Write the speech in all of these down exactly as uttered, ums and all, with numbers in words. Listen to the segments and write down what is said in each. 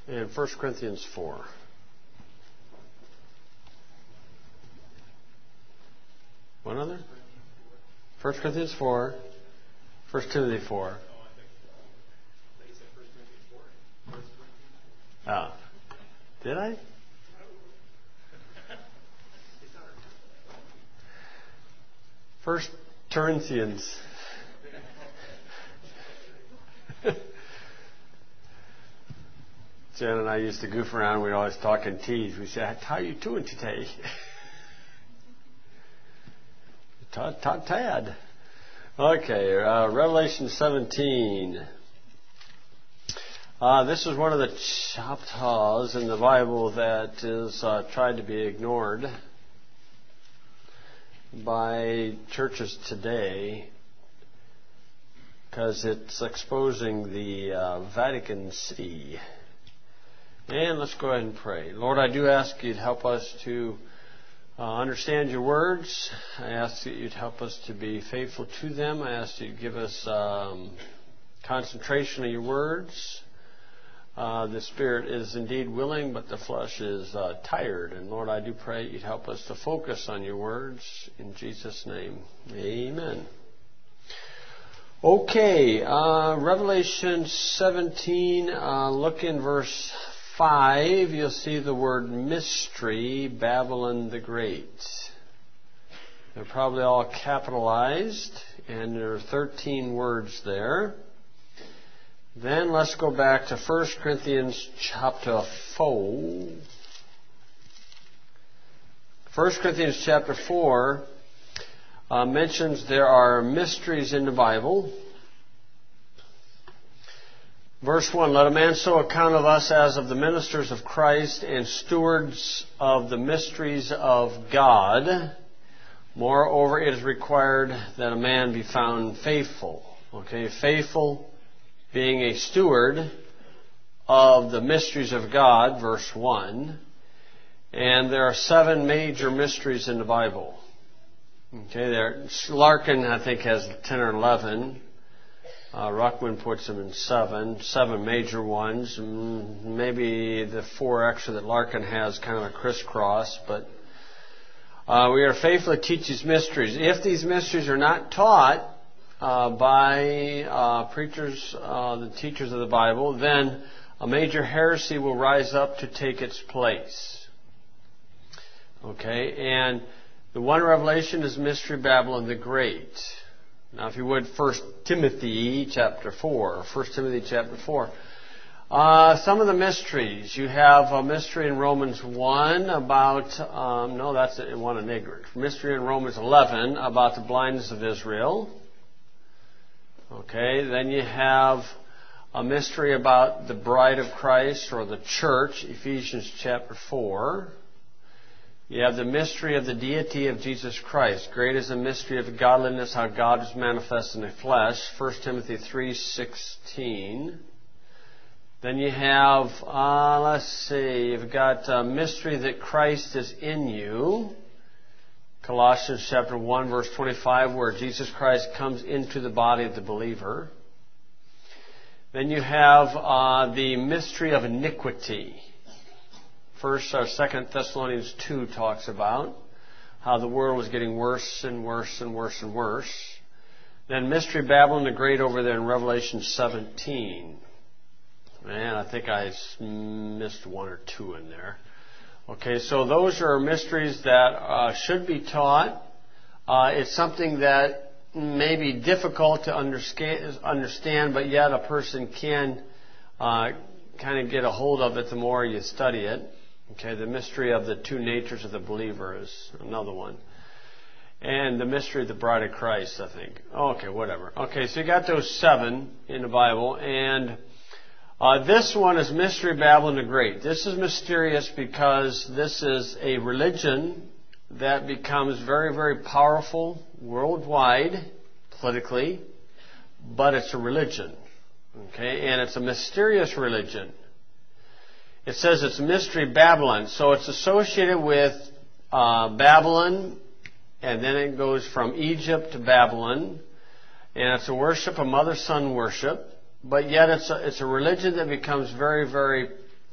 and First Corinthians four. One other? First Corinthians four, First Timothy four. Ah, did I? First Corinthians. Jen and I used to goof around. We'd always talk in tease. We said, "How are you doing today?" Todd, Todd, Tad. Okay, uh, Revelation seventeen. Uh, this is one of the chapters in the Bible that is uh, tried to be ignored by churches today because it's exposing the uh, Vatican City. And let's go ahead and pray. Lord, I do ask you to help us to uh, understand your words. I ask that you'd help us to be faithful to them. I ask you to give us um, concentration of your words. Uh, the spirit is indeed willing, but the flesh is uh, tired. And Lord, I do pray you'd help us to focus on your words. In Jesus' name, amen. Okay, uh, Revelation seventeen, uh, look in verse five. You'll see the word mystery, Babylon the Great. They're probably all capitalized, and there are thirteen words there. Then let's go back to First Corinthians chapter four. First Corinthians chapter four uh, mentions there are mysteries in the Bible. Verse one, let a man so account of us as of the ministers of Christ and stewards of the mysteries of God. Moreover, it is required that a man be found faithful. Okay, faithful being a steward of the mysteries of God, verse one. And there are seven major mysteries in the Bible. Okay, there. Larkin, I think, has ten or eleven. Uh, Ruckman puts them in seven. Seven major ones. Maybe the four extra that Larkin has kind of a crisscross, but uh, we are faithful to teach these mysteries. If these mysteries are not taught uh, by uh, preachers, uh, the teachers of the Bible, then a major heresy will rise up to take its place. Okay, and the one revelation is Mystery Babylon the Great. Now, if you would, First Timothy chapter four. First Timothy chapter four. Uh, some of the mysteries. You have a mystery in Romans one about, um, no, that's one in ignorance. Mystery in Romans eleven about the blindness of Israel. Okay, then you have a mystery about the bride of Christ or the church, Ephesians chapter four. You have the mystery of the deity of Jesus Christ. Great is the mystery of godliness, how God is manifest in the flesh. First Timothy three sixteen. Then you have, uh, let's see, you've got a mystery that Christ is in you. Colossians chapter one, verse twenty-five, where Jesus Christ comes into the body of the believer. Then you have uh, the mystery of iniquity. First or Second Thessalonians two talks about how the world was getting worse and worse and worse and worse. Then Mystery Babylon the Great over there in Revelation seventeen. Man, I think I missed one or two in there. Okay, so those are mysteries that uh, should be taught. Uh, it's something that may be difficult to understand, understand but yet a person can uh, kind of get a hold of it the more you study it. Okay, the mystery of the two natures of the believer is another one. And the mystery of the bride of Christ, I think. Okay, whatever. Okay, so you got those seven in the Bible. And uh, this one is Mystery Babylon the Great. This is mysterious because this is a religion that becomes very, very powerful worldwide, politically. But it's a religion. Okay, and it's a mysterious religion. It says it's Mystery Babylon. So it's associated with uh, Babylon, and then it goes from Egypt to Babylon. And it's a worship, a mother-son worship. But yet it's a, it's a religion that becomes very, very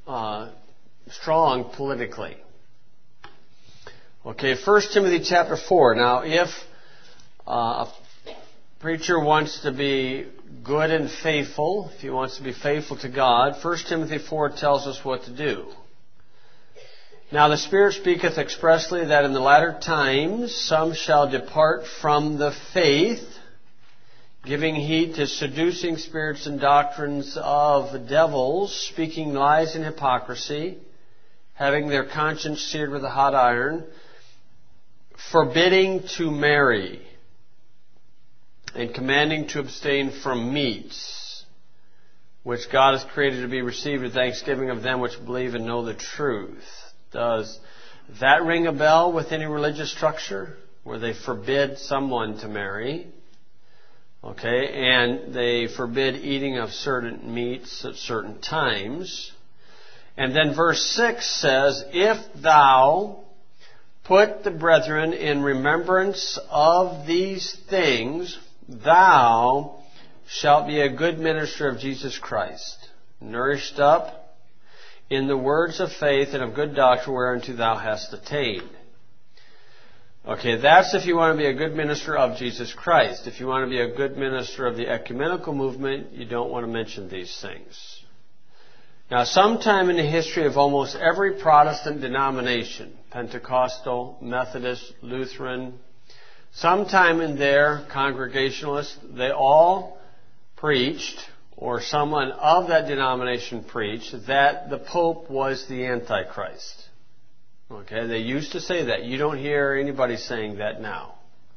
uh, strong politically. Okay, First Timothy chapter four. Now, if uh, a preacher wants to be good and faithful, if he wants to be faithful to God, First Timothy four tells us what to do. Now the Spirit speaketh expressly that in the latter times some shall depart from the faith, giving heed to seducing spirits and doctrines of devils, speaking lies and hypocrisy, having their conscience seared with a hot iron, forbidding to marry, and commanding to abstain from meats, which God has created to be received with thanksgiving of them which believe and know the truth. Does that ring a bell with any religious structure where they forbid someone to marry? Okay, and they forbid eating of certain meats at certain times. And then verse six says, if thou put the brethren in remembrance of these things, thou shalt be a good minister of Jesus Christ, nourished up in the words of faith and of good doctrine whereunto thou hast attained. Okay, that's if you want to be a good minister of Jesus Christ. If you want to be a good minister of the ecumenical movement, you don't want to mention these things. Now, sometime in the history of almost every Protestant denomination, Pentecostal, Methodist, Lutheran, sometime in there, Congregationalist, they all preached, or someone of that denomination preached, that the Pope was the Antichrist. Okay, they used to say that. You don't hear anybody saying that now.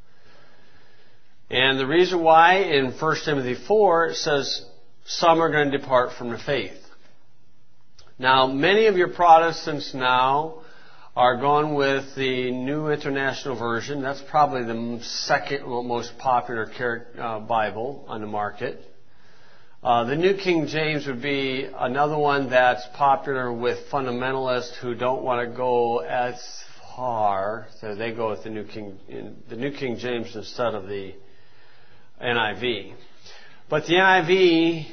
And the reason why in First Timothy four it says some are going to depart from the faith. Now, many of your Protestants now are going with the New International Version. That's probably the second most popular Bible on the market. Uh, the New King James would be another one that's popular with fundamentalists who don't want to go as far, so they go with the New King, the New King James instead of the N I V. But the N I V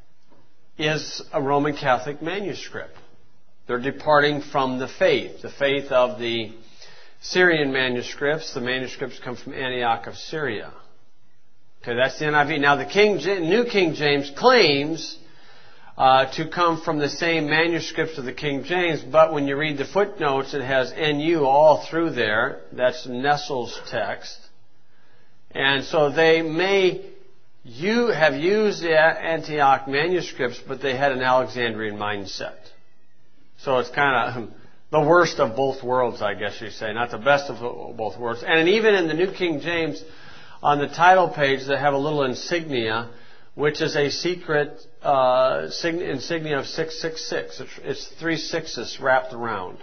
is a Roman Catholic manuscript. They're departing from the faith, the faith of the Syrian manuscripts. The manuscripts come from Antioch of Syria. Okay, that's the N I V. Now, the King, New King James claims uh, to come from the same manuscripts of the King James, but when you read the footnotes, it has N U all through there. That's Nessel's text. And so they may you have used the Antioch manuscripts, but they had an Alexandrian mindset. So it's kind of the worst of both worlds, I guess you say. Not the best of both worlds. And even in the New King James, on the title page, they have a little insignia, which is a secret uh, insignia of six six six. It's, it's three sixes wrapped around.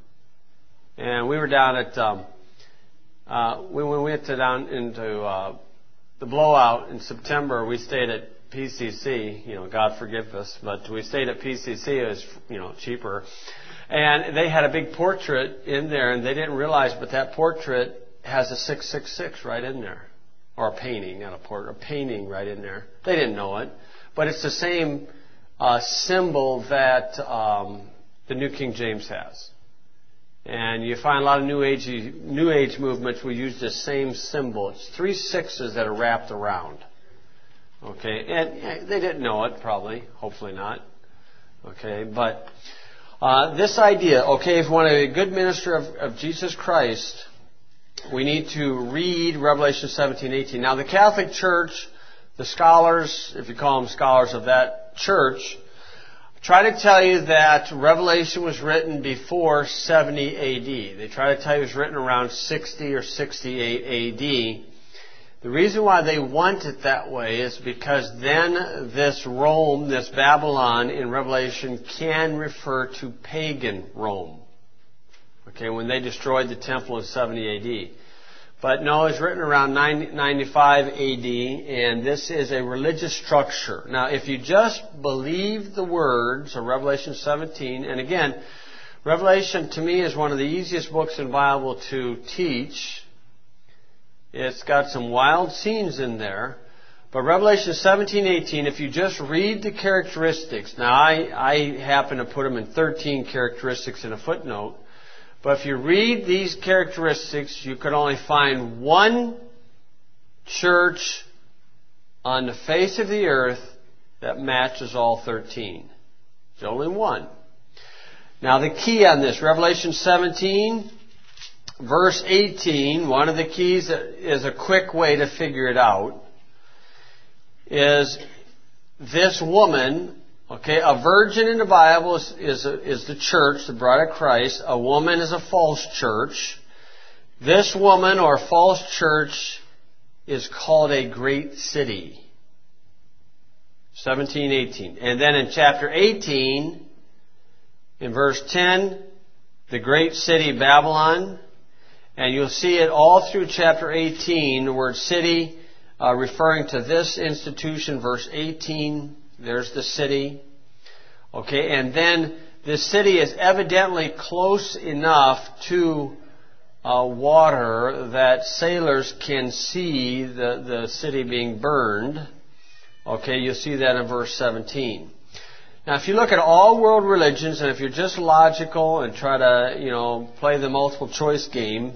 And we were down at, um, uh, when we went to down into uh, the blowout in September, we stayed at P C C. You know, God forgive us, but we stayed at P C C. It was, you know, cheaper. And they had a big portrait in there, and they didn't realize, but that portrait has a six six six right in there. Or a painting, not a portrait, a painting right in there. They didn't know it. But it's the same uh, symbol that um, the New King James has. And you find a lot of New Age New Age movements will use this same symbol. It's three sixes that are wrapped around. Okay, and they didn't know it, probably. Hopefully not. Okay, but uh, this idea, okay, if you want to be a good minister of, of Jesus Christ, we need to read Revelation seventeen, eighteen. Now, the Catholic Church, the scholars, if you call them scholars of that church, try to tell you that Revelation was written before seventy A D. They try to tell you it was written around sixty or sixty-eight A D. The reason why they want it that way is because then this Rome, this Babylon in Revelation can refer to pagan Rome. Okay, when they destroyed the temple in seventy A D. But no, it's written around ninety-five A D, and this is a religious structure. Now, if you just believe the words of Revelation seventeen, and again, Revelation to me is one of the easiest books in the Bible to teach. It's got some wild scenes in there, But Revelation seventeen, eighteen, if you just read the characteristics, now I, I happen to put them in thirteen characteristics in a footnote, but if you read these characteristics, you could only find one church on the face of the earth that matches all thirteen. There's only one. Now the key on this, Revelation seventeen, verse eighteen, one of the keys that is a quick way to figure it out, is this woman, okay, a virgin in the Bible is, is, is the church, the bride of Christ. A woman is a false church. This woman or false church is called a great city. seventeen, eighteen. And then in chapter eighteen, in verse ten, the great city Babylon. And you'll see it all through chapter eighteen, the word city uh, referring to this institution. Verse eighteen, there's the city. Okay, and then this city is evidently close enough to uh, water that sailors can see the, the city being burned. Okay, you'll see that in verse seventeen. Now, if you look at all world religions, and if you're just logical and try to, you know, play the multiple choice game,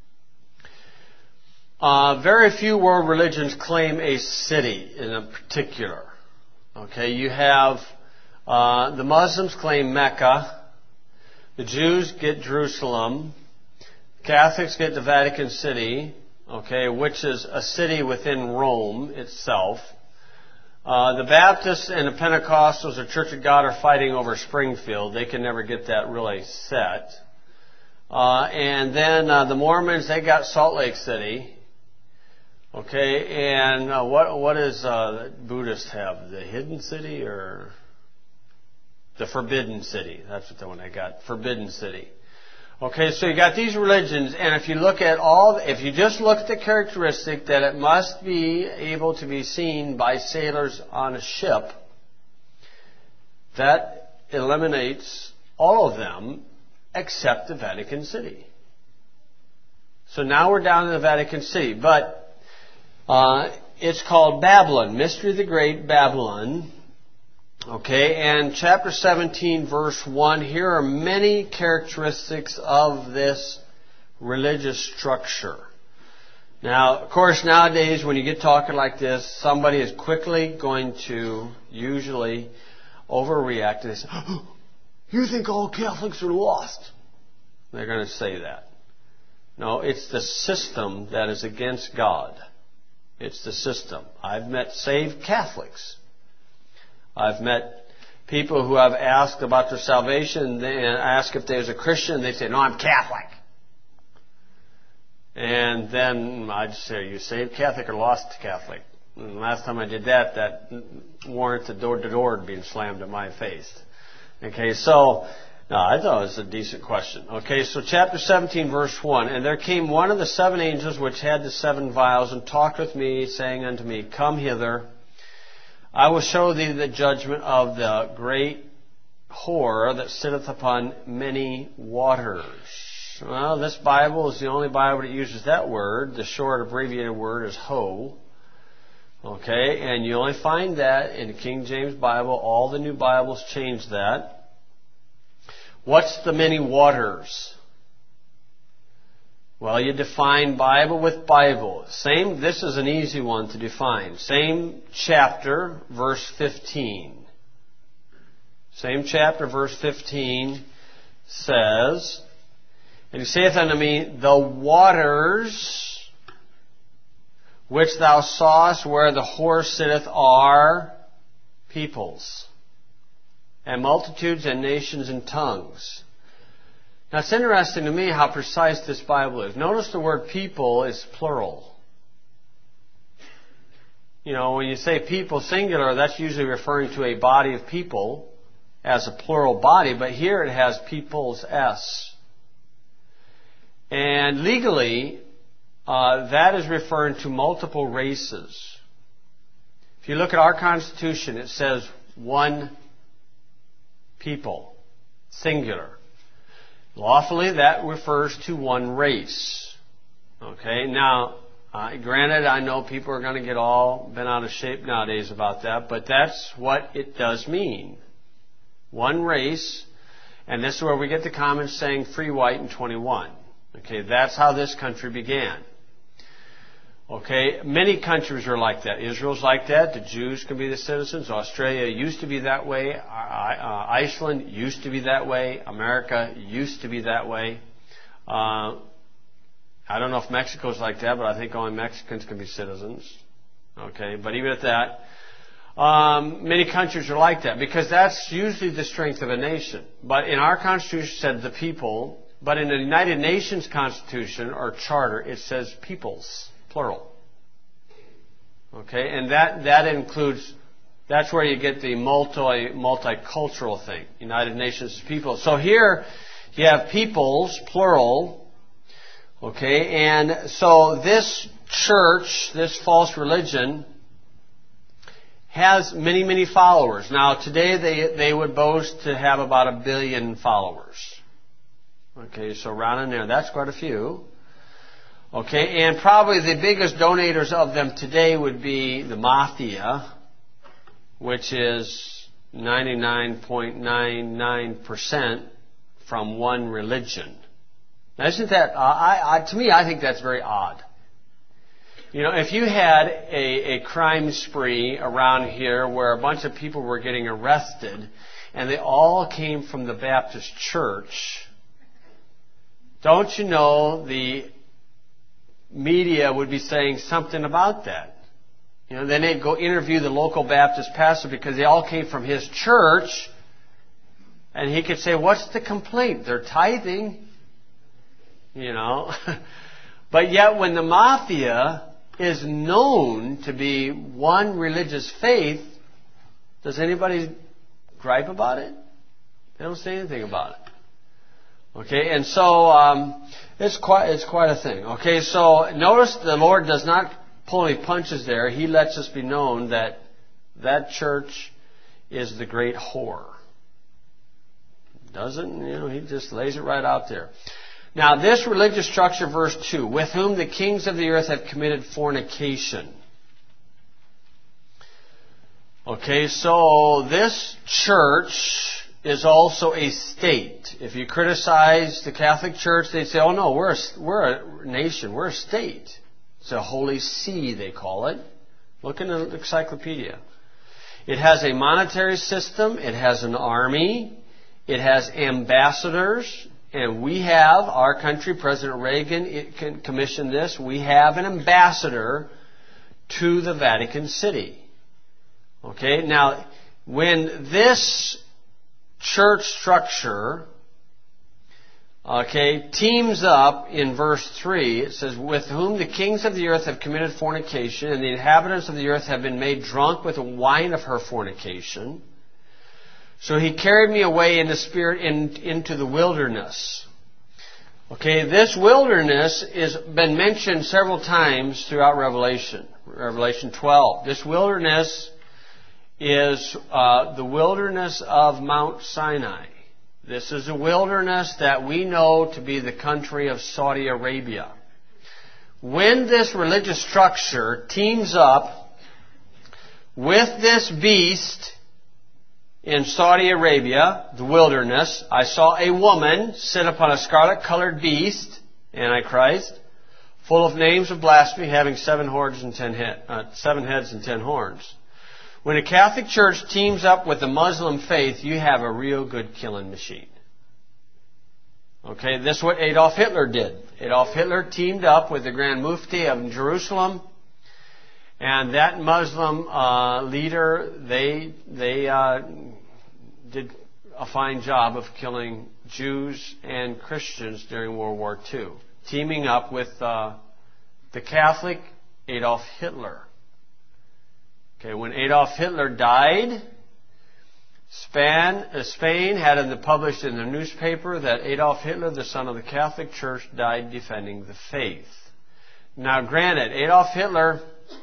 uh, very few world religions claim a city in a particular. Okay, you have uh, the Muslims claim Mecca, the Jews get Jerusalem, Catholics get the Vatican City, okay, which is a city within Rome itself. Uh, the Baptists and the Pentecostals, the Church of God, are fighting over Springfield. They can never get that really set. Uh, and then uh, the Mormons, they got Salt Lake City. Okay, and uh, what what is uh, Buddhists have? The Hidden City or the Forbidden City? That's what the one I got. Forbidden City. Okay, so you got these religions, and if you look at all, if you just look at the characteristic that it must be able to be seen by sailors on a ship, that eliminates all of them except the Vatican City. So now we're down to the Vatican City, but uh, it's called Babylon, Mystery of the Great Babylon. Okay, and chapter seventeen, verse one, here are many characteristics of this religious structure. Now, of course, nowadays, when you get talking like this, somebody is quickly going to usually overreact. They say, oh, you think all Catholics are lost? They're going to say that. No, it's the system that is against God. It's the system. I've met saved Catholics. I've met people who have asked about their salvation and ask if there's a Christian. They say, no, I'm Catholic. And then I'd say, are you saved Catholic or lost Catholic? And last time I did that, that warranted door-to-door being slammed in my face. Okay, so no, I thought it was a decent question. Okay, so chapter seventeen, verse one. And there came one of the seven angels which had the seven vials and talked with me, saying unto me, come hither. I will show thee the judgment of the great whore that sitteth upon many waters. Well, this Bible is the only Bible that uses that word. The short abbreviated word is ho. Okay, and you only find that in the King James Bible. All the new Bibles change that. What's the many waters? Well, you define Bible with Bible. Same, this is an easy one to define. Same chapter, verse fifteen. Same chapter, verse fifteen says, and he saith unto me, the waters which thou sawest where the whore sitteth are peoples, and multitudes and nations and tongues. Now, it's interesting to me how precise this Bible is. Notice the word people is plural. You know, when you say people singular, that's usually referring to a body of people as a plural body, but here it has peoples S. And legally, uh, that is referring to multiple races. If you look at our Constitution, it says one people, singular. Lawfully, that refers to one race. Okay, now, Uh, granted, I know people are going to get all bent out of shape nowadays about that, but that's what it does mean. One race, and this is where we get the common saying, free white and twenty-one. Okay, that's how this country began. Okay, many countries are like that. Israel's like that. The Jews can be the citizens. Australia used to be that way. Uh, Iceland used to be that way. America used to be that way. Uh, I don't know if Mexico's like that, but I think only Mexicans can be citizens. Okay, but even at that, um, many countries are like that because that's usually the strength of a nation. But in our Constitution, it said the people. But in the United Nations Constitution or Charter, it says peoples, plural. Okay, and that that includes. That's where you get the multi multicultural thing. United Nations people. So here you have peoples, plural. Okay, and so this church, this false religion, has many, many followers. Now today they they would boast to have about a billion followers. Okay, so around in there, that's quite a few. Okay, and probably the biggest donators of them today would be the mafia, which is ninety-nine point nine nine percent from one religion. Now, isn't that, uh, I, I, to me, I think that's very odd. You know, if you had a, a crime spree around here where a bunch of people were getting arrested and they all came from the Baptist church, don't you know the media would be saying something about that? You know, then they'd go interview the local Baptist pastor because they all came from his church, and he could say, what's the complaint? They're tithing. You know. But yet when the mafia is known to be one religious faith, does anybody gripe about it? They don't say anything about it. Okay, and so um, it's quite it's quite a thing. Okay, so notice the Lord does not pull any punches there. He lets us be known that that church is the great whore. Doesn't, you know, he just lays it right out there. Now, this religious structure, verse two, with whom the kings of the earth have committed fornication. Okay, so this church is also a state. If you criticize the Catholic Church, they say, oh no, we're a, we're a nation, we're a state. It's a holy see, they call it. Look in the encyclopedia. It has a monetary system, it has an army, it has ambassadors, and we have, our country, President Reagan it can commission this, we have an ambassador to the Vatican City. Okay, now, when this church structure, okay, teams up in verse three, it says, with whom the kings of the earth have committed fornication, and the inhabitants of the earth have been made drunk with the wine of her fornication. So he carried me away in the spirit in, into the wilderness. Okay, this wilderness has been mentioned several times throughout Revelation. Revelation twelve. This wilderness is uh, the wilderness of Mount Sinai. This is a wilderness that we know to be the country of Saudi Arabia. When this religious structure teams up with this beast in Saudi Arabia, the wilderness, I saw a woman sit upon a scarlet-colored beast, Antichrist, full of names of blasphemy, having seven horns and ten head, uh, seven heads and ten horns. When a Catholic Church teams up with the Muslim faith, you have a real good killing machine. Okay, this is what Adolf Hitler did. Adolf Hitler teamed up with the Grand Mufti of Jerusalem, and that Muslim uh, leader, they they uh, did a fine job of killing Jews and Christians during World War Two, teaming up with uh, the Catholic Adolf Hitler. Okay, when Adolf Hitler died, Spain, uh, Spain had in the, published in the newspaper that Adolf Hitler, the son of the Catholic Church, died defending the faith. Now, granted, Adolf Hitler,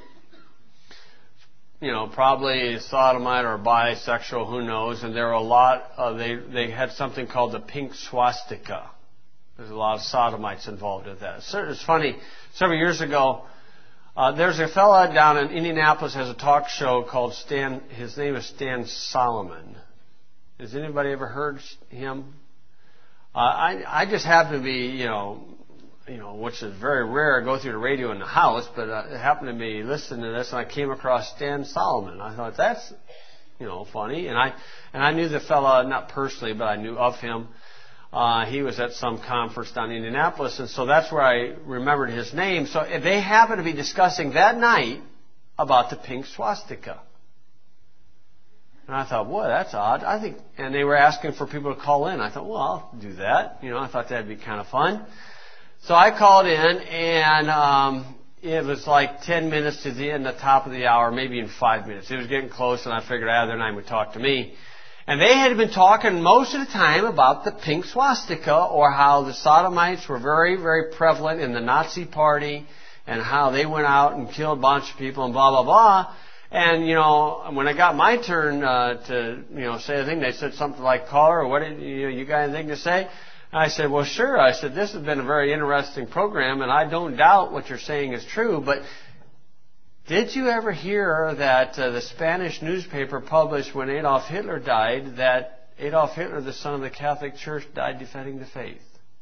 you know, probably a sodomite or bisexual, who knows, and there were a lot, uh, they, they had something called the pink swastika. There's a lot of sodomites involved with that. It's funny, several years ago, Uh, there's a fella down in Indianapolis has a talk show called Stan. His name is Stan Solomon. Has anybody ever heard him? Uh, I I just happen to be, you know, you know, which is very rare. I go through the radio in the house, but uh, I happened to be listening to this, and I came across Stan Solomon. I thought that's, you know, funny, and I and I knew the fella not personally, but I knew of him. Uh, he was at some conference down in Indianapolis, and so that's where I remembered his name. So they happened to be discussing that night about the pink swastika. And I thought, boy, that's odd. I think, and they were asking for people to call in. I thought, well, I'll do that. You know, I thought that'd be kind of fun. So I called in, and um, it was like ten minutes to the end, the top of the hour, maybe in five minutes. It was getting close, and I figured, ah, their name would talk to me. And they had been talking most of the time about the pink swastika, or how the sodomites were very, very prevalent in the Nazi party, and how they went out and killed a bunch of people and blah, blah, blah. And, you know, when I got my turn uh, to, you know, say a thing, they said something like, caller, what did you, you got anything to say? I said, well, sure. I said, this has been a very interesting program, and I don't doubt what you're saying is true, but did you ever hear that uh, the Spanish newspaper published when Adolf Hitler died that Adolf Hitler, the son of the Catholic Church, died defending the faith?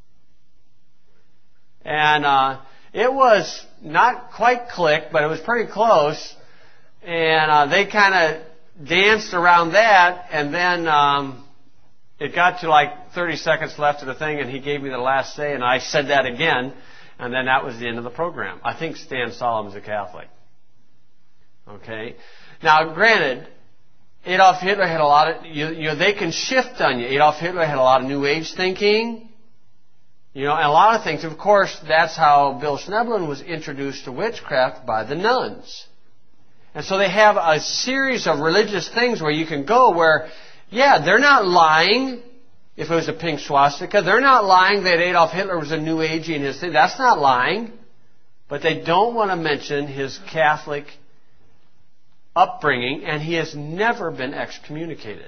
And uh, it was not quite click, but it was pretty close. And uh, they kind of danced around that, and then um, it got to like thirty seconds left of the thing, and he gave me the last say, and I said that again, and then that was the end of the program. I think Stan Solomon's a Catholic. Okay. Now, granted, Adolf Hitler had a lot of, you, you know, they can shift on you. Adolf Hitler had a lot of New Age thinking, you know, and a lot of things. Of course, that's how Bill Schneblin was introduced to witchcraft, by the nuns. And so they have a series of religious things where you can go where, yeah, they're not lying. If it was a pink swastika, they're not lying that Adolf Hitler was a New Agey in his thing. That's not lying. But they don't want to mention his Catholic upbringing, and he has never been excommunicated.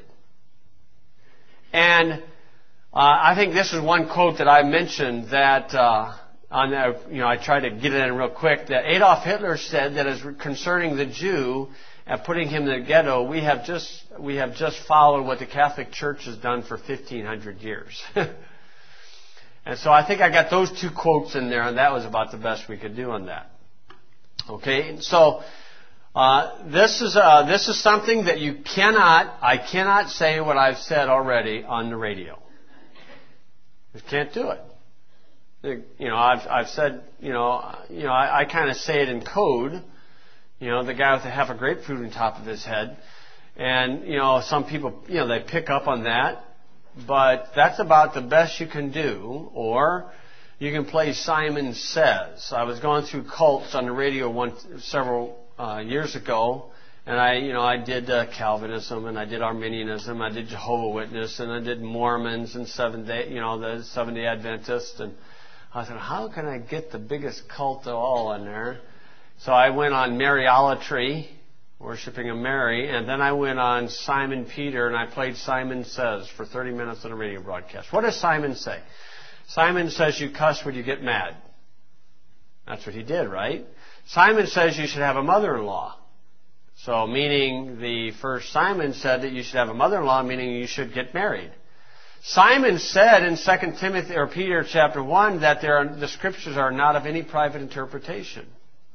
And uh, I think this is one quote that I mentioned that uh, on the, you know, I tried to get it in real quick, that Adolf Hitler said that as concerning the Jew and putting him in the ghetto, we have just we have just followed what the Catholic Church has done for fifteen hundred years. And so I think I got those two quotes in there, and that was about the best we could do on that. Okay, so uh, this is uh, this is something that you cannot, I cannot say what I've said already on the radio. You can't do it. You know, I've I've said, you know, you know, I, I kind of say it in code. You know, the guy with the half a grapefruit on top of his head, and you know, some people, you know, they pick up on that, but that's about the best you can do. Or you can play Simon Says. I was going through cults on the radio one several uh, years ago, and I, you know, I did uh, Calvinism, and I did Arminianism, I did Jehovah's Witness, and I did Mormons and Seventh Day, you know, the Seventh Day Adventists, and I thought, how can I get the biggest cult of all in there? So I went on Mariolatry, worshiping of Mary, and then I went on Simon Peter, and I played Simon Says for thirty minutes on a radio broadcast. What does Simon say? Simon says you cuss when you get mad. That's what he did, right? Simon says you should have a mother-in-law. So meaning the first Simon said that you should have a mother-in-law, meaning you should get married. Simon said in Second Timothy or Peter chapter one that there are, the scriptures are not of any private interpretation.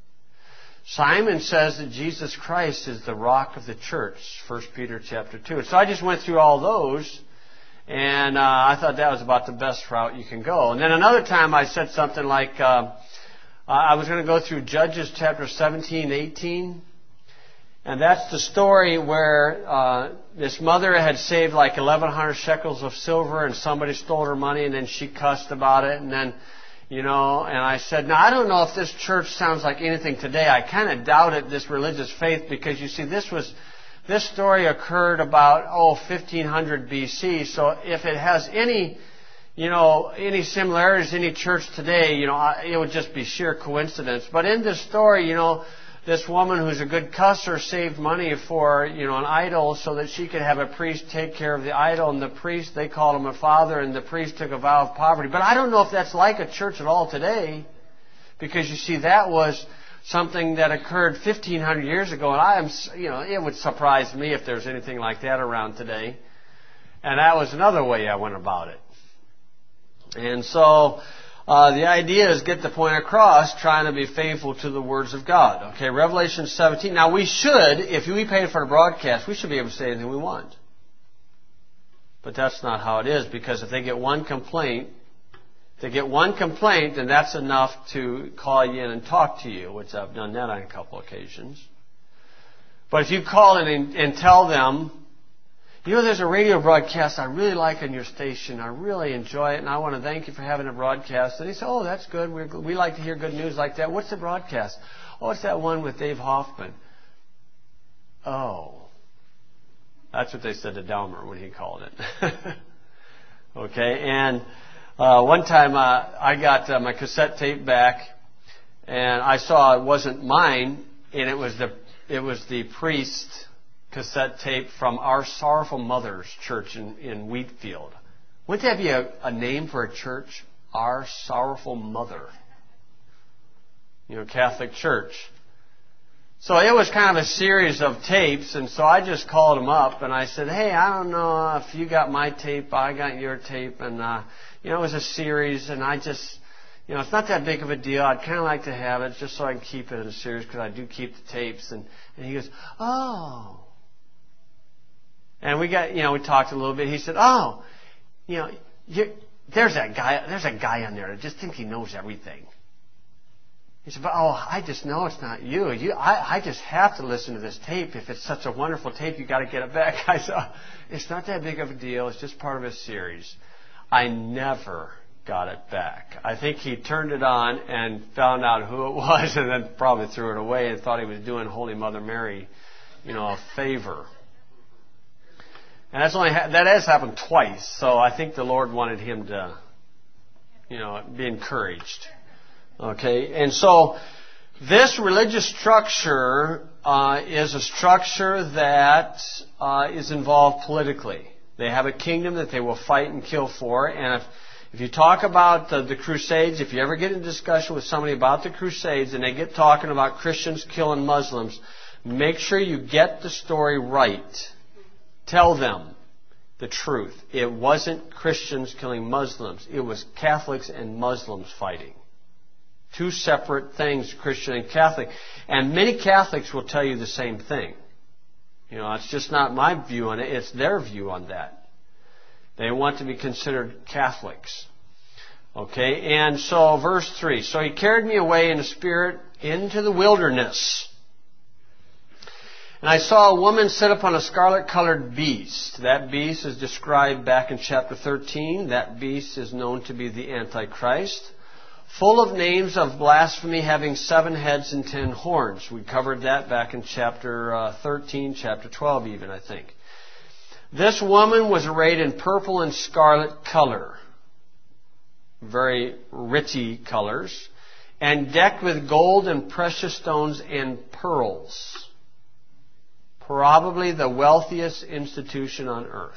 Simon says that Jesus Christ is the rock of the church, First Peter chapter two. So I just went through all those, and uh, I thought that was about the best route you can go. And then another time I said something like, uh, I was going to go through Judges chapter seventeen, eighteen. And that's the story where uh, this mother had saved like eleven hundred shekels of silver, and somebody stole her money, and then she cussed about it. And then, you know, and I said, now I don't know if this church sounds like anything today. I kind of doubted this religious faith, because you see, this was this story occurred about oh fifteen hundred B C. So if it has any, you know, any similarities to any church today, you know, it would just be sheer coincidence. But in this story, you know, this woman who's a good cusser saved money for, you know, an idol so that she could have a priest take care of the idol. And the priest, they called him a father, and the priest took a vow of poverty. But I don't know if that's like a church at all today, because you see, that was something that occurred fifteen hundred years ago, and I am, you know, it would surprise me if there's anything like that around today. And that was another way I went about it. And so, uh, the idea is get the point across, trying to be faithful to the words of God. Okay, Revelation seventeen. Now we should, if we paid for the broadcast, we should be able to say anything we want. But that's not how it is, because if they get one complaint, if they get one complaint, then that's enough to call you in and talk to you, which I've done that on a couple occasions. But if you call in and, and tell them, you know, there's a radio broadcast I really like on your station. I really enjoy it, and I want to thank you for having a broadcast. And they say, oh, that's good. We're, we like to hear good news like that. What's the broadcast? Oh, it's that one with Dave Hoffman. Oh. That's what they said to Delmer when he called it. Okay, and uh, one time uh, I got uh, my cassette tape back, and I saw it wasn't mine, and it was the it was the priest cassette tape from Our Sorrowful Mother's church in, in Wheatfield. Wouldn't that be a, a name for a church? Our Sorrowful Mother. You know, Catholic church. So it was kind of a series of tapes, and so I just called them up, and I said, hey, I don't know if you got my tape, I got your tape, and, uh, you know, it was a series, and I just, you know, it's not that big of a deal. I'd kind of like to have it just so I can keep it in a series, because I do keep the tapes. And, and he goes, oh. And we got, you know, we talked a little bit. He said, oh, you know, you're, there's that guy, there's a guy on there that just thinks he knows everything. He said, but, oh, I just know it's not you. you I, I just have to listen to this tape. If it's such a wonderful tape, you've got to get it back. I said, oh, it's not that big of a deal. It's just part of a series. I never got it back. I think he turned it on and found out who it was, and then probably threw it away and thought he was doing Holy Mother Mary, you know, a favor. And that's only ha- that has happened twice, so I think the Lord wanted him to, you know, be encouraged. Okay, and so this religious structure uh, is a structure that uh, is involved politically. They have a kingdom that they will fight and kill for, and if if you talk about the, the Crusades, if you ever get in discussion with somebody about the Crusades and they get talking about Christians killing Muslims, make sure you get the story right. Tell them the truth. It wasn't Christians killing Muslims. It was Catholics and Muslims fighting. Two separate things, Christian and Catholic. And many Catholics will tell you the same thing. You know, it's just not my view on it. It's their view on that. They want to be considered Catholics. Okay, and so verse three. So he carried me away in the Spirit into the wilderness. And I saw a woman sit upon a scarlet-colored beast. That beast is described back in chapter thirteen. That beast is known to be the Antichrist. Full of names of blasphemy, having seven heads and ten horns. We covered that back in chapter uh, thirteen, chapter twelve even, I think. This woman was arrayed in purple and scarlet color. Very richy colors. And decked with gold and precious stones and pearls. Probably the wealthiest institution on earth.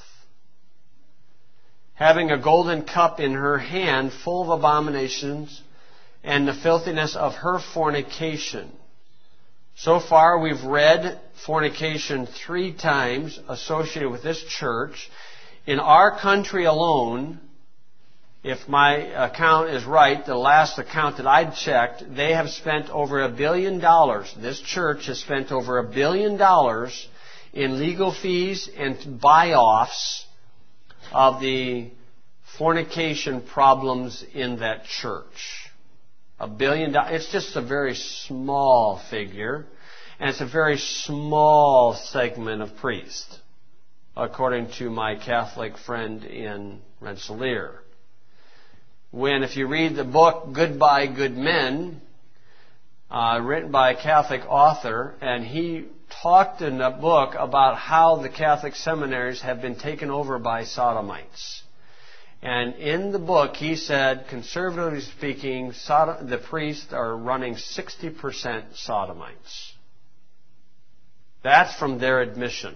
Having a golden cup in her hand full of abominations and the filthiness of her fornication. So far we've read fornication three times associated with this church. In our country alone, if my account is right, the last account that I checked, they have spent over a billion dollars. This church has spent over a billion dollars in legal fees and buy-offs of the fornication problems in that church. A billion dollars. It's just a very small figure, and it's a very small segment of priests, according to my Catholic friend in Rensselaer. When, if you read the book Goodbye Good Men, uh, written by a Catholic author, and he talked in the book about how the Catholic seminaries have been taken over by sodomites. And in the book, he said, conservatively speaking, Sodom, the priests are running sixty percent sodomites. That's from their admission.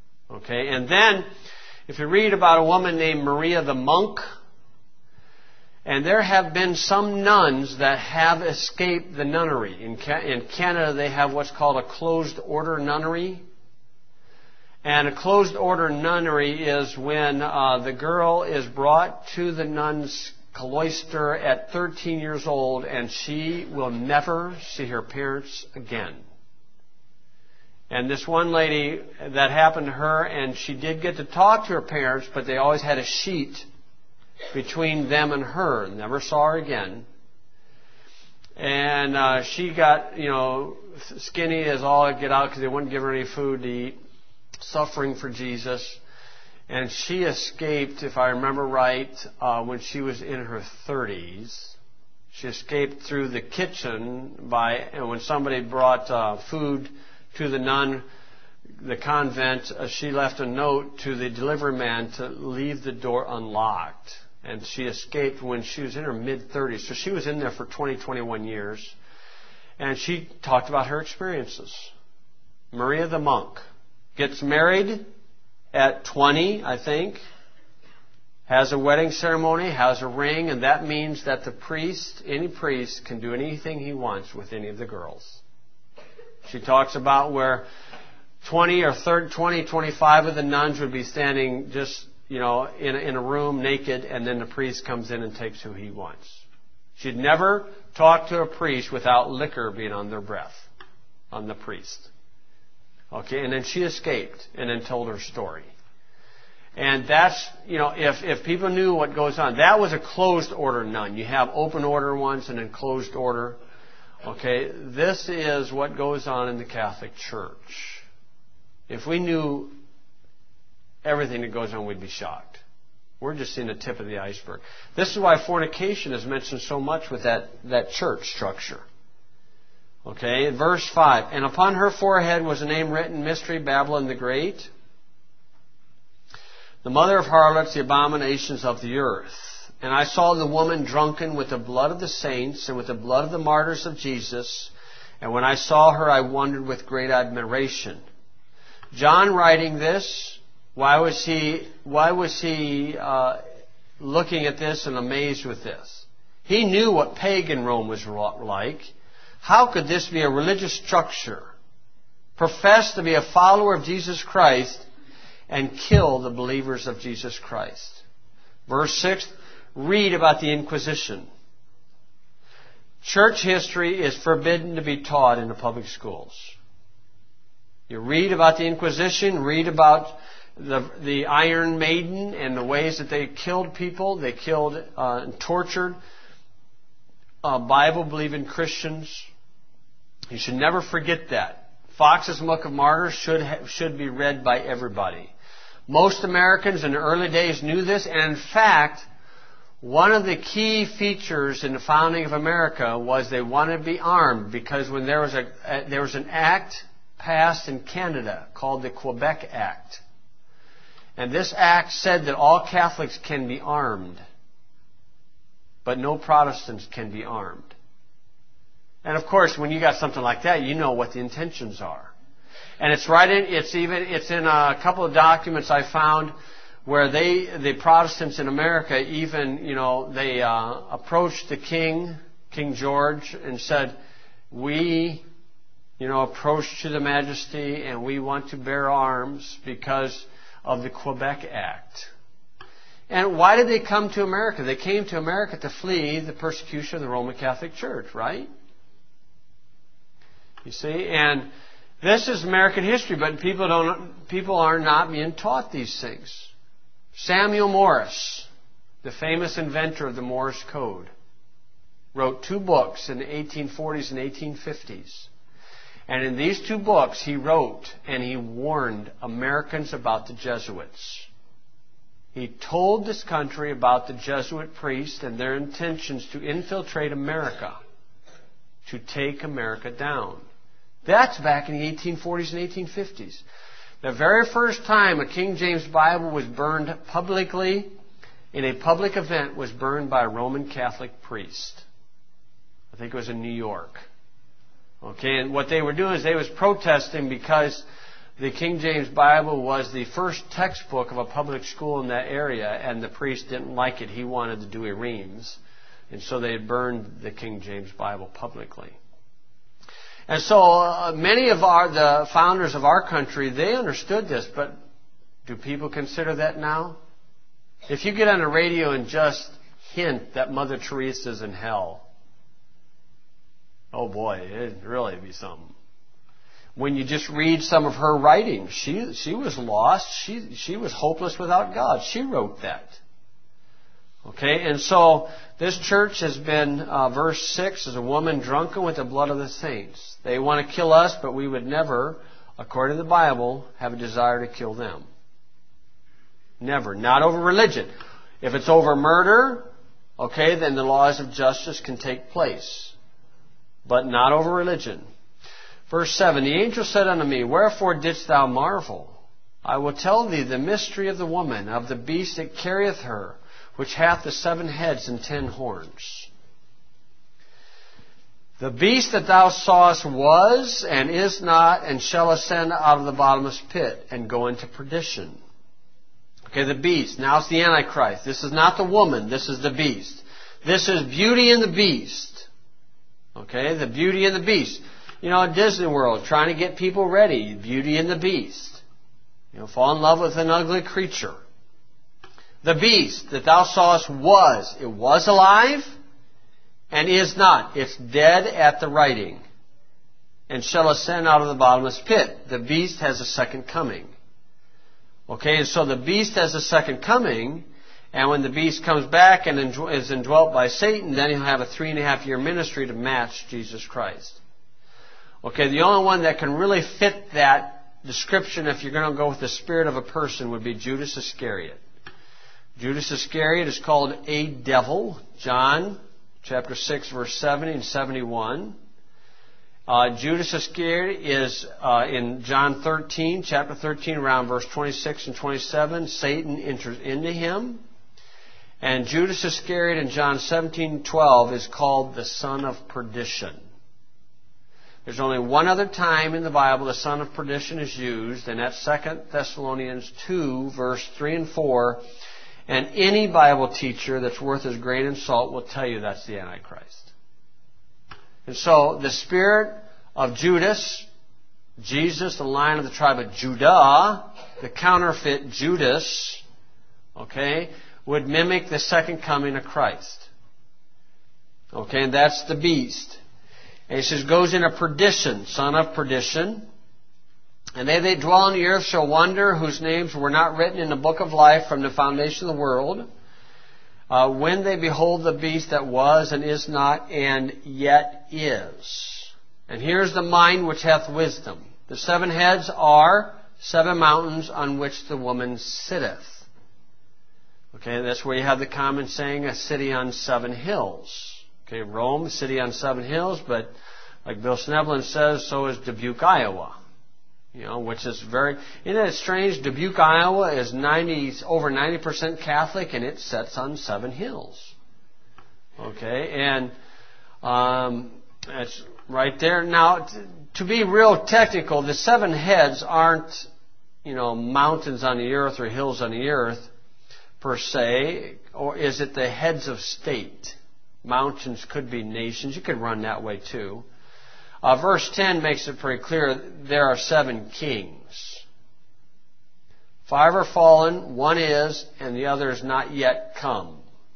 Okay, and then, if you read about a woman named Maria the Monk, And there have been some nuns that have escaped the nunnery. In, Ca- in Canada, they have what's called a closed order nunnery. And a closed order nunnery is when uh, the girl is brought to the nun's cloister at thirteen years old, and she will never see her parents again. And this one lady, that happened to her, and she did get to talk to her parents, but they always had a sheet between them and her. Never saw her again. And uh, she got, you know, skinny as all get out because they wouldn't give her any food to eat, suffering for Jesus. And she escaped, if I remember right, uh, when she was in her thirties. She escaped through the kitchen by, and when somebody brought uh, food to the nun, the convent, uh, she left a note to the delivery man to leave the door unlocked. And she escaped when she was in her mid-thirties. So she was in there for twenty, twenty-one years. And she talked about her experiences. Maria the monk gets married at twenty, I think, has a wedding ceremony, has a ring, and that means that the priest, any priest, can do anything he wants with any of the girls. She talks about where twenty or thirty, twenty, twenty-five of the nuns would be standing just, you know, in a, in a room naked, and then the priest comes in and takes who he wants. She'd never talk to a priest without liquor being on their breath, on the priest. Okay, and then she escaped and then told her story. And that's, you know, if, if people knew what goes on, that was a closed order nun. You have open order ones and then closed order. Okay, this is what goes on in the Catholic Church. If we knew everything that goes on, we'd be shocked. We're just seeing the tip of the iceberg. This is why fornication is mentioned so much with that, that church structure. Okay, verse five. And upon her forehead was a name written, Mystery, Babylon the Great, the mother of harlots, the abominations of the earth. And I saw the woman drunken with the blood of the saints and with the blood of the martyrs of Jesus. And when I saw her, I wondered with great admiration. John writing this, why was he, why was he uh, looking at this and amazed with this? He knew what pagan Rome was like. How could this be a religious structure, profess to be a follower of Jesus Christ, and kill the believers of Jesus Christ? Verse six, read about the Inquisition. Church history is forbidden to be taught in the public schools. You read about the Inquisition, read about the, the Iron Maiden and the ways that they killed people. They killed uh, and tortured Uh, Bible-believing Christians. You should never forget that. Fox's Book of Martyrs should ha- should be read by everybody. Most Americans in the early days knew this, and in fact, one of the key features in the founding of America was they wanted to be armed, because when there was a, a there was an act passed in Canada called the Quebec Act, and this act said that all Catholics can be armed, but no Protestants can be armed. And of course, when you got something like that, you know what the intentions are. And it's right in, it's even, it's in a couple of documents I found where they, the Protestants in America even, you know, they uh, approached the king, King George, and said, we, you know, approached to the Majesty and we want to bear arms because of the Quebec Act. And why did they come to America? They came to America to flee the persecution of the Roman Catholic Church, right? You see, and this is American history, but people don't, people are not being taught these things. Samuel Morse, the famous inventor of the Morse code, wrote two books in the eighteen forties and eighteen fifties. And in these two books, he wrote and he warned Americans about the Jesuits. He told this country about the Jesuit priests and their intentions to infiltrate America, to take America down. That's back in the eighteen forties and eighteen fifties. The very first time a King James Bible was burned publicly, in a public event, was burned by a Roman Catholic priest. I think it was in New York. Okay, and what they were doing is they was protesting because the King James Bible was the first textbook of a public school in that area, and the priest didn't like it. He wanted the Douay-Rheims. And so they had burned the King James Bible publicly. And so uh, many of our the founders of our country, they understood this, but do people consider that now? If you get on the radio and just hint that Mother Teresa's in hell, oh boy, it'd really be something. When you just read some of her writings, she she was lost. She she was hopeless without God. She wrote that. Okay, and so this church has been, uh, verse six, is a woman drunken with the blood of the saints. They want to kill us, but we would never, according to the Bible, have a desire to kill them. Never. Not over religion. If it's over murder, okay, then the laws of justice can take place. But not over religion. Verse seven, the angel said unto me, wherefore didst thou marvel? I will tell thee the mystery of the woman, of the beast that carrieth her, which hath the seven heads and ten horns. The beast that thou sawest was, and is not, and shall ascend out of the bottomless pit, and go into perdition. Okay, the beast. Now it's the Antichrist. This is not the woman. This is the beast. This is Beauty and the Beast. Okay, the Beauty and the Beast. You know, at Disney World, trying to get people ready. Beauty and the Beast. You know, fall in love with an ugly creature. The beast that thou sawest was. It was alive and is not. It's dead at the writing. And shall ascend out of the bottomless pit. The beast has a second coming. Okay, and so the beast has a second coming. And when the beast comes back and is indwelt by Satan, then he'll have a three and a half year ministry to match Jesus Christ. Okay, the only one that can really fit that description, if you're going to go with the spirit of a person, would be Judas Iscariot. Judas Iscariot is called a devil. John chapter six, verse seventy and seventy-one. Uh, Judas Iscariot is uh, in John thirteen, chapter thirteen, around verse twenty-six and twenty-seven. Satan enters into him. And Judas Iscariot in John seventeen, twelve is called the son of perdition. There's only one other time in the Bible the son of perdition is used, and that's Second Thessalonians two, verse three and four. And any Bible teacher that's worth his grain and salt will tell you that's the Antichrist. And so the spirit of Judas, Jesus, the Lion of the tribe of Judah, the counterfeit Judas, okay, would mimic the second coming of Christ. Okay, and that's the beast. And he says, goes into perdition, son of perdition. And they that dwell on the earth shall wonder, whose names were not written in the book of life from the foundation of the world, uh, when they behold the beast that was and is not and yet is. And here's the mind which hath wisdom. The seven heads are seven mountains on which the woman sitteth. Okay, that's where you have the common saying, a city on seven hills. Okay, Rome, a city on seven hills, but like Bill Schneblin says, so is Dubuque, Iowa. You know, which is very, isn't it strange? Dubuque, Iowa is ninety, over ninety percent Catholic, and it sits on seven hills. Okay, and um, it's right there. Now, t- to be real technical, the seven heads aren't, you know, mountains on the earth or hills on the earth per se, or is it the heads of state? Mountains could be nations. You could run that way too. Uh, verse ten makes it pretty clear there are seven kings. Five are fallen, one is, and the other is not yet come.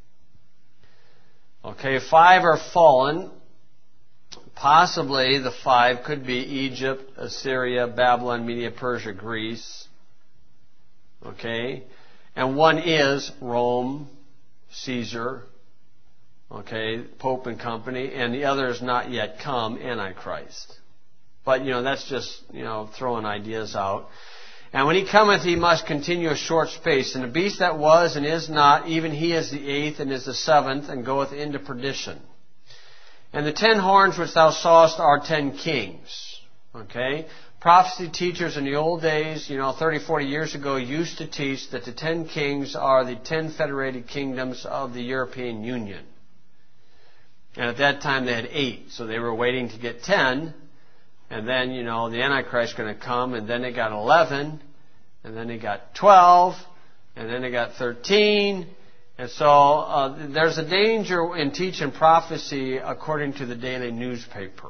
Okay, five are fallen. Possibly the five could be Egypt, Assyria, Babylon, Media, Persia, Greece. Okay, and one is Rome, Caesar. Okay, Pope and company, and the other is not yet come, Antichrist. But, you know, that's just, you know, throwing ideas out. And when he cometh, he must continue a short space. And the beast that was and is not, even he is the eighth and is the seventh, and goeth into perdition. And the ten horns which thou sawest are ten kings. Okay? Prophecy teachers in the old days, you know, thirty, forty years ago, used to teach that the ten kings are the ten federated kingdoms of the European Union. And at that time they had eight, so they were waiting to get ten. And then, you know, the Antichrist is going to come, and then they got eleven, and then they got twelve, and then they got thirteen. And so uh, there's a danger in teaching prophecy according to the daily newspaper.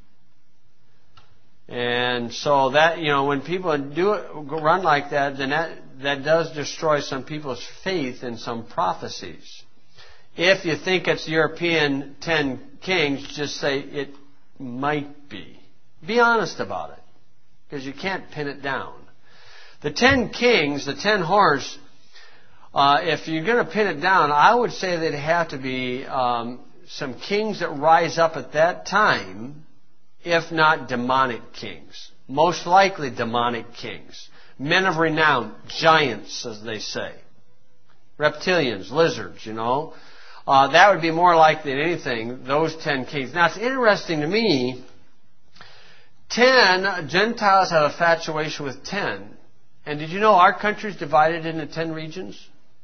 And so that, you know, when people do it, run like that, then that, that does destroy some people's faith in some prophecies. If you think it's European ten kings, just say it might be. Be honest about it, because you can't pin it down. The ten kings, the ten horns, uh, if you're going to pin it down, I would say they'd have to be um, some kings that rise up at that time, if not demonic kings. Most likely demonic kings. Men of renown, giants, as they say. Reptilians, lizards, you know. Uh, that would be more likely than anything, those ten kings. Now, it's interesting to me, ten, Gentiles have a infatuation with ten. And did you know our country is divided into ten regions?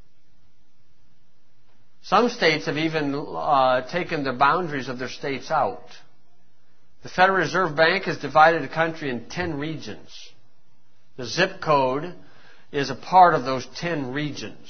Some states have even uh, taken the boundaries of their states out. The Federal Reserve Bank has divided the country in ten regions. The zip code is a part of those ten regions.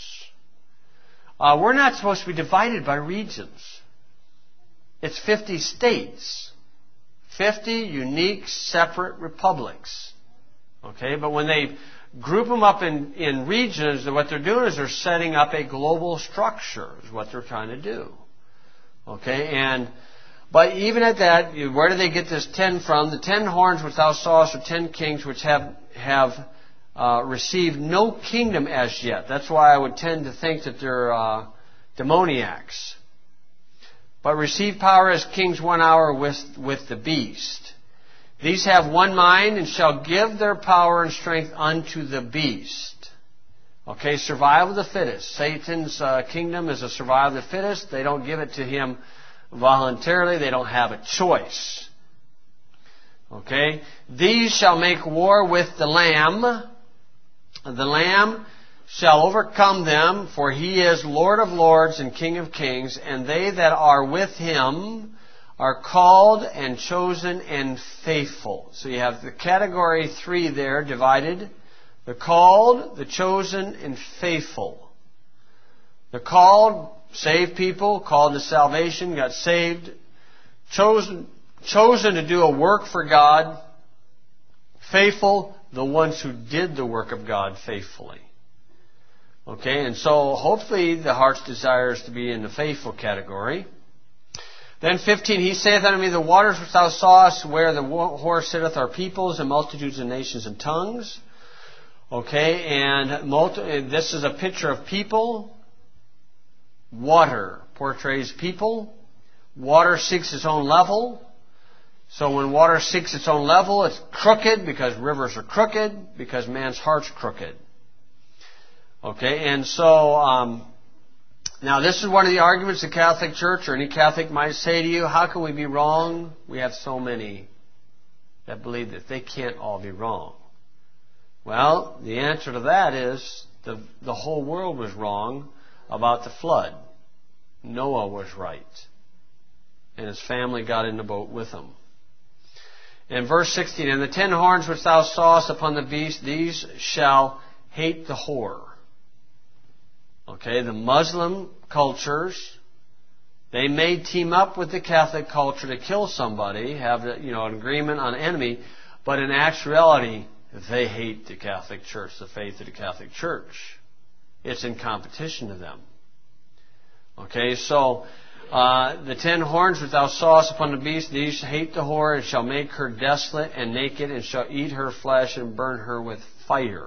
Uh, we're not supposed to be divided by regions. It's fifty states. fifty unique, separate republics. Okay, but when they group them up in, in regions, what they're doing is they're setting up a global structure, is what they're trying to do. Okay, and but even at that, where do they get this ten from? The ten horns which thou sawest are ten kings which have have uh, received no kingdom as yet. That's why I would tend to think that they're uh, demoniacs. But receive power as kings one hour with, with the beast. These have one mind and shall give their power and strength unto the beast. Okay, survival of the fittest. Satan's uh, kingdom is a survival of the fittest. They don't give it to him voluntarily. They don't have a choice. Okay, these shall make war with the Lamb. The Lamb shall overcome them, for he is Lord of lords and King of kings, and they that are with him are called and chosen and faithful. So you have the category three there divided. The called, the chosen, and faithful. The called, saved people, called to salvation, got saved. Chosen, chosen to do a work for God. Faithful, the ones who did the work of God faithfully. Okay, and so hopefully the heart's desire is to be in the faithful category. Then fifteen, he saith unto me, the waters which thou sawest where the horse sitteth are peoples and multitudes and nations and tongues. Okay, and multi- this is a picture of people. Water portrays people. Water seeks its own level. So when water seeks its own level, it's crooked because rivers are crooked, because man's heart's crooked. Okay, and so... Um, Now, this is one of the arguments the Catholic Church or any Catholic might say to you, how can we be wrong? We have so many that believe that they can't all be wrong. Well, the answer to that is the, the whole world was wrong about the flood. Noah was right. And his family got in the boat with him. In verse sixteen, and the ten horns which thou sawest upon the beast, these shall hate the whore. Okay, the Muslim cultures, they may team up with the Catholic culture to kill somebody, have you know an agreement on enemy, but in actuality, they hate the Catholic Church, the faith of the Catholic Church. It's in competition to them. Okay, so uh, the ten horns which thou sawest upon the beast, these hate the whore, and shall make her desolate and naked, and shall eat her flesh and burn her with fire.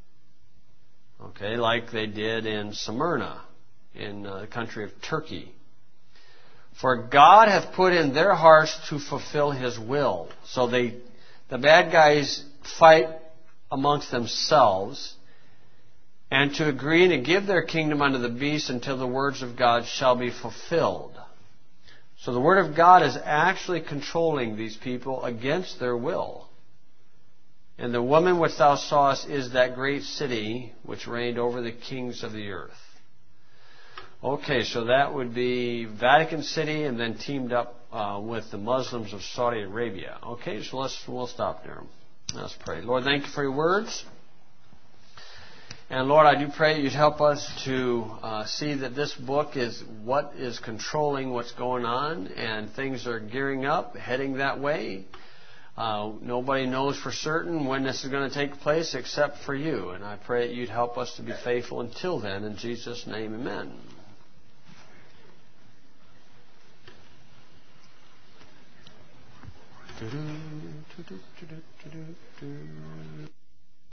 Okay, like they did in Smyrna, in uh, the country of Turkey. For God hath put in their hearts to fulfill His will. So they, the bad guys fight amongst themselves, and to agree and to give their kingdom unto the beast until the words of God shall be fulfilled. So the word of God is actually controlling these people against their will. And the woman which thou sawest is that great city which reigned over the kings of the earth. Okay, so that would be Vatican City and then teamed up uh, with the Muslims of Saudi Arabia. Okay, so let's we'll stop there. Let's pray. Lord, thank you for your words. And Lord, I do pray you'd help us to uh, see that this book is what is controlling what's going on, and things are gearing up, heading that way. Uh, nobody knows for certain when this is going to take place except for you. And I pray that you'd help us to be faithful until then. In Jesus' name, amen.